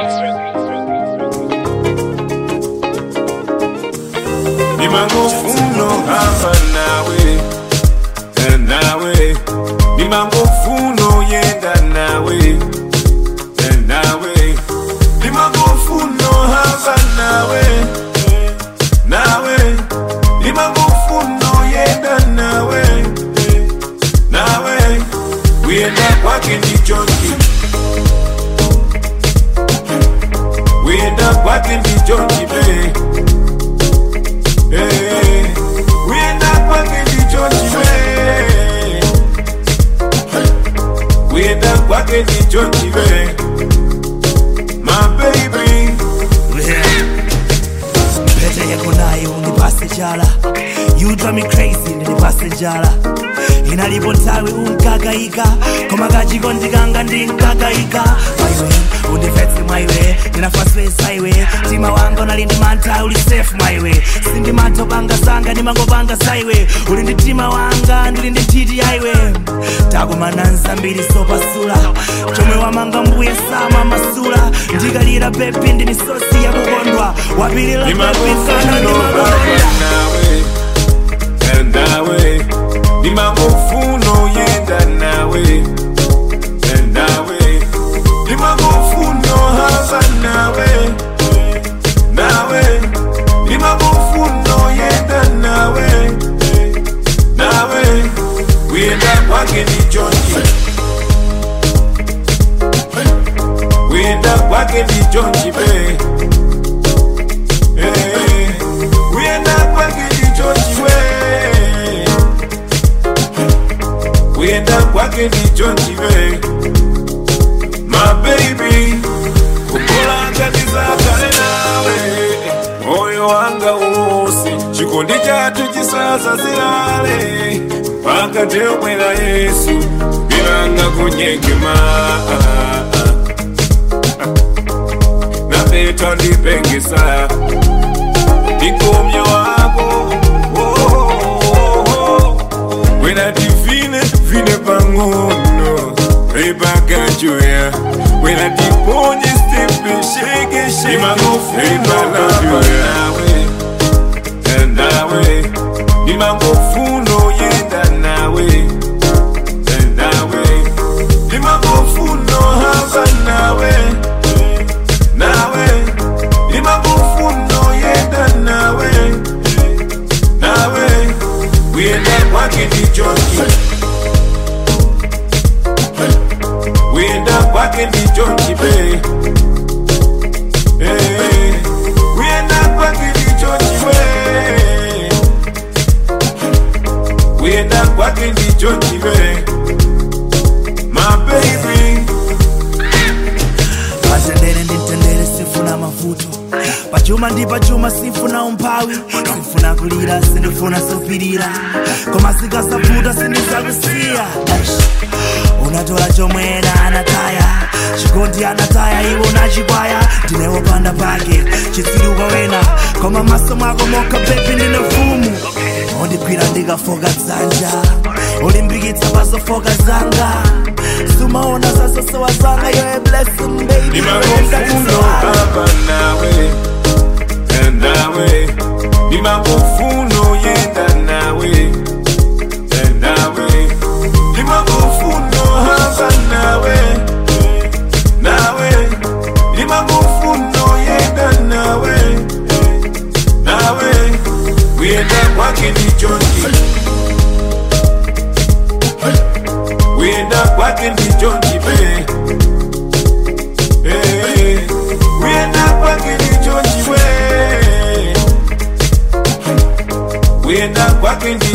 Nimangofuno hapa nawe, nawe. Nimangofuno yenda nawe, nawe. Nimangofuno hapa nawe, nawe. Nimangofuno yenda nawe, nawe. Wenda kwake ndichoki, wenda kwake ndichoki be. Wenda kwake ndichoki be, wenda kwake ndichoki be. My baby, pete yako nayo unipase jala. You drive me crazy nipase jala. Inalipo tawe unkagaika, koma kachiko ndikanga ndinkagaika. My undifetse my way, ninafaswe saiwe. Tima wanga unalindi manta uli safe my way. Sindi manto banga sanga nimango banga saiwe. Ulindi tima wanga ndilindi titi highway. Tago mananza mbili sopa sula. Chomwe wa manga mbuye sama masula. Ndigalira pepi ndi misosi ya kukondwa. Wapilila pepi sana ni magondwa. Nawe. Nimangofuno yenda nawe, nawe. Nimangofuno hapa nawe, nawe. Nimangofuno yenda nawe, nawe. Wenda kwake ndichoki, wenda kwake ndichoki be. Wenda kwake ndichoki we, wenda kwake ndichoki be. My baby, kukola ngatiza kale nawe. Moyo wanga wose chikondi chatu chisaza zilale. Paka teomwela Yesu bilanga kunyekema. Na beta ndipengesa nikomya wako. Wena divine vine pangono rebaka joya. Wena diponye stepe shake shake. Nimangofuno hapa nawe, nawe. Nimangofuno yenda nawe, nawe. Nimangofuno hapa nawe, nawe. Nimangofuno yenda nawe, nawe. Wenda kwake ndichoki, wenda kwake ndichoki be. Wenda kwake ndichoki we, wenda kwake ndichoki be. My baby, Patendere nditendere sifuna mavuto. Pachuma ndi pachuma sifuna umpawi. Sifuna kulira sindifuna sopirira. Koma sikasavuta sindizakusiya. Unatola chomwena anataya, chikondi anataya iwo unachikwaya. Ndinewo panda pake chitsiruka wena, koma maso mwako moka baby ndine fumu. Undigwira ndikafoka dzanja, ulimbikitsa pazofoka zanga. Sumaona zazosowa zanga, you're a blessing baby. Nimangofuno hapa nawe, nawe. Nimangofuno yenda nawe, nawe. Nimangofuno hapa nawe, nawe. Nimangofuno yenda nawe, nawe. Wenda kwake ndichoki, wenda kwake ndichoki be. Wenda kwake ndichoki we, wenda kwake ndichoki.